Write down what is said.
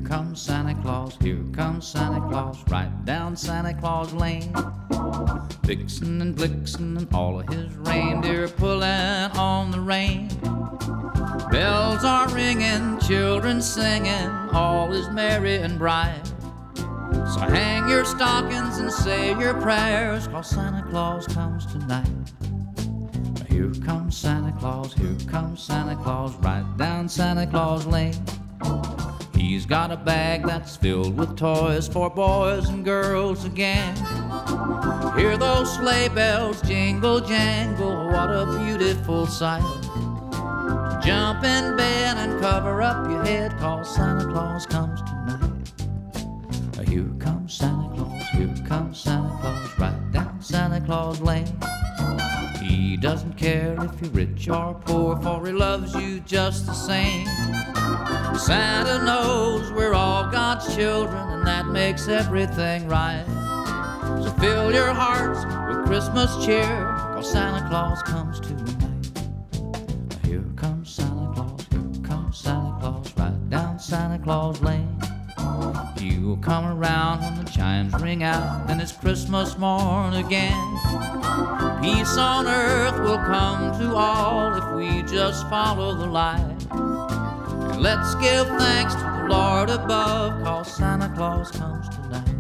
comes Santa Claus, here comes Santa Claus, right down Santa Claus Lane. Vixen and Blixen and all of his reindeer pulling on the rein. Bells are ringing, children singing, all is merry and bright. So hang your stockings and say your prayers, 'cause Santa Claus comes tonight. Here comes Santa Claus, here comes Santa Claus, right down Santa Claus Lane. He's got a bag that's filled with toys for boys and girls again. Hear those sleigh bells jingle jangle, what a beautiful sight. Jump in bed and cover up your head, 'cause Santa Claus comes tonight. Here comes Santa Claus, here comes Santa Claus, right down Santa Claus Lane. He doesn't care if you're rich or poor, for he loves you just the same. Santa knows we're all God's children, and that makes everything right. So fill your hearts with Christmas cheer, 'cause Santa Claus comes tonight. Here comes Santa Claus, here comes Santa Claus, right down Santa Claus Lane. He will come around when the chimes ring out, and it's Christmas morn again. Peace on earth will come to all if we just follow the light. And let's give thanks to the Lord above, 'cause Santa Claus comes tonight.